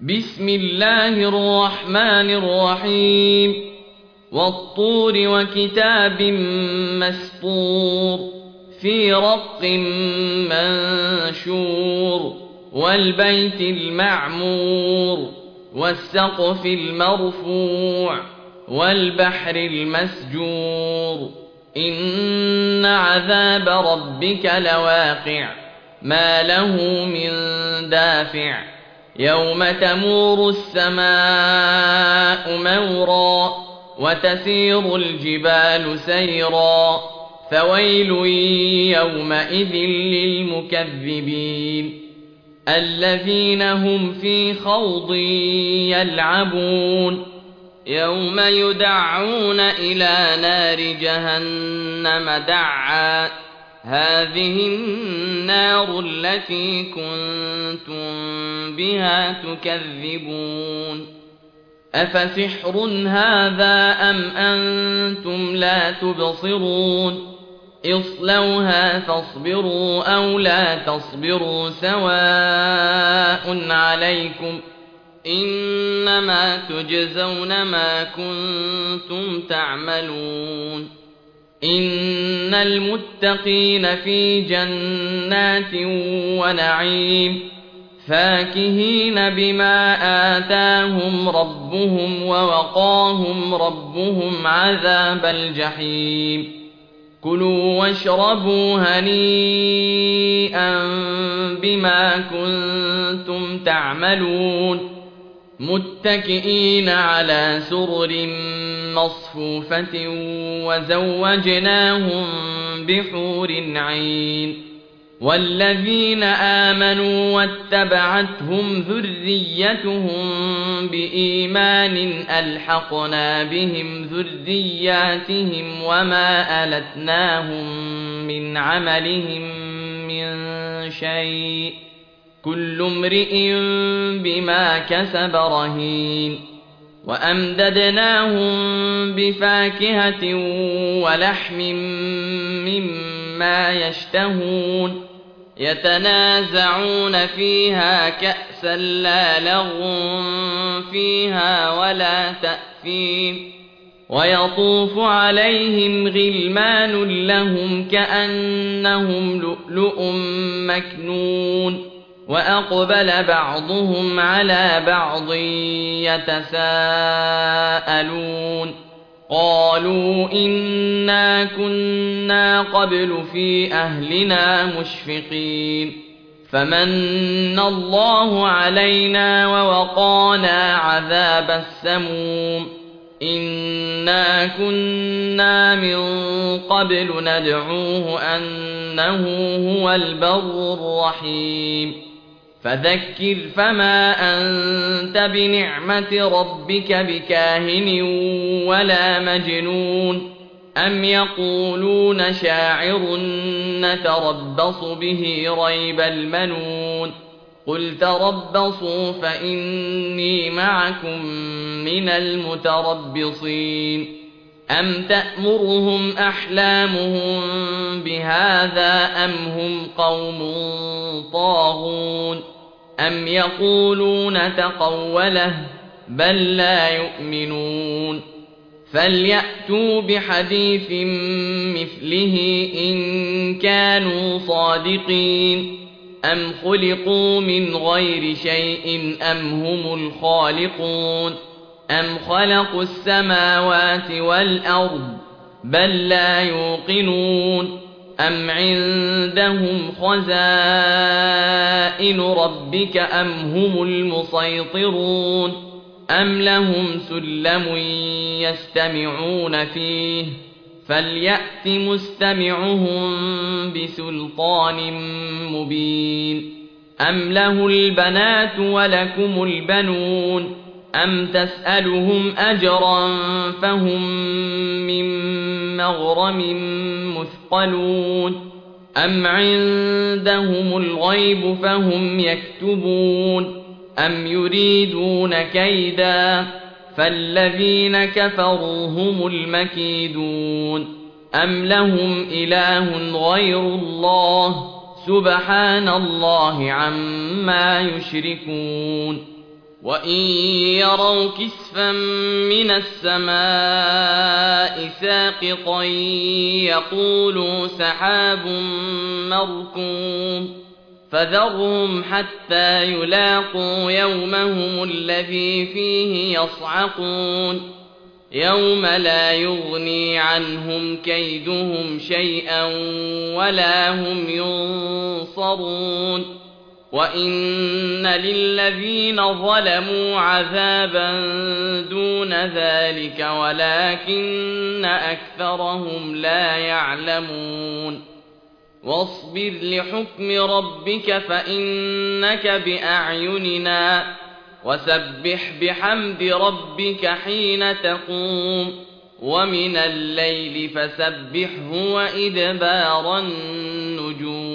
بسم الله الرحمن الرحيم والطور وكتاب مسطور في رق منشور والبيت المعمور والسقف المرفوع والبحر المسجور إن عذاب ربك لواقع ما له من دافع يوم تمور السماء مورا وتسير الجبال سيرا فويل يومئذ للمكذبين الذين هم في خوض يلعبون يوم يدعون إلى نار جهنم دعا هذه النار التي كنتم بها تكذبون أفسحر هذا أم أنتم لا تبصرون اصلوها فاصبروا أو لا تصبروا سواء عليكم إنما تجزون ما كنتم تعملون إن المتقين في جنات ونعيم فاكهين بما آتاهم ربهم ووقاهم ربهم عذاب الجحيم كلوا واشربوا هنيئا بما كنتم تعملون متكئين على سرر مصفوفة وزوجناهم بحور عين والذين آمنوا واتبعتهم ذريتهم بإيمان ألحقنا بهم ذرياتهم وما ألتناهم من عملهم من شيء كل امرئ بما كسب رهين وأمددناهم بفاكهة ولحم مما يشتهون يتنازعون فيها كأسا لا لغو فيها ولا تأثيم ويطوف عليهم غلمان لهم كأنهم لؤلؤ مكنون وأقبل بعضهم على بعض يتساءلون قالوا إنا كنا قبل في أهلنا مشفقين فمن الله علينا ووقانا عذاب السموم إنا كنا من قبل ندعوه أنه هو البر الرحيم فذكر فما أنت بنعمة ربك بكاهن ولا مجنون أم يقولون شاعر نتربص به ريب المنون قل تربصوا فإني معكم من المتربصين أم تأمرهم أحلامهم بهذا أم هم قوم طاغون أم يقولون تقوله بل لا يؤمنون فليأتوا بحديث مثله إن كانوا صادقين أم خلقوا من غير شيء أم هم الخالقون أم خلقوا السماوات والأرض بل لا يوقنون أم عندهم خزائن ربك أم هم المسيطرون أم لهم سلم يستمعون فيه فليأت مستمعهم بسلطان مبين أم له البنات ولكم البنون أم تسألهم أجرا فهم من مغرم مثقلون أم عندهم الغيب فهم يكتبون أم يريدون كيدا فالذين كفروا هم المكيدون أم لهم إله غير الله سبحان الله عما يشركون وإن يروا كسفا من السماء ساقطا يقولوا سحاب مركوم فذرهم حتى يلاقوا يومهم الذي فيه يصعقون يوم لا يغني عنهم كيدهم شيئا ولا هم ينصرون وإن للذين ظلموا عذابا دون ذلك ولكن أكثرهم لا يعلمون واصبر لحكم ربك فإنك بأعيننا وسبح بحمد ربك حين تقوم ومن الليل فسبحه وإدبار النجوم